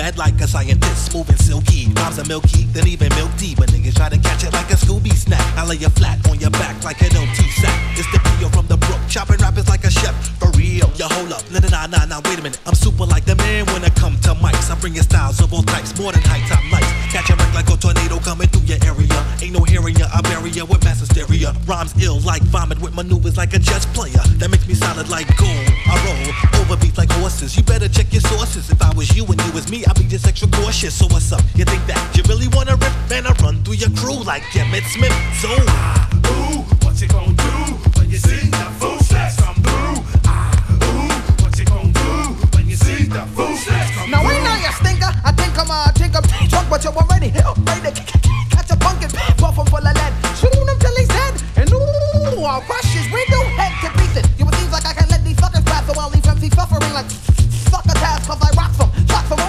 mad like a scientist, smooth and silky. Rhymes are milky, then even milk tea. But niggas try to catch it like a Scooby snack. I lay you flat on your back like an OT sack. It's the P.O. from the brook, chopping rappers like a chef. For real, yo, hold up, nah, wait a minute. I'm super like the man when it come to mics. I bring your styles of all types, more than high top lights. Catch a wreck like a tornado coming through your area. Ain't no hearing ya, I bury ya with mass hysteria. Rhymes ill like vomit with maneuvers like a chess player. That makes me solid like gold. I roll over beats like horses. You better check your sources. If I was you and you was me, I'd be just extra cautious. So what's up? You think that you really wanna rip? Man, I run through your crew like Emmett Smith. So ooh, what you gonna do when you see the footsteps come through? Ooh, what you gonna do when you see the footsteps come through? Now ain't no you stinker. I think I'm drunk, but you're already ready to catch a pumpkin, puff him full of lead, shoot him till he's dead, and ooh, I'll crush his window head to pieces. You would seem like I can let these fuckers pass, so I'll leave empty suffering like fuck a task, cause I rock them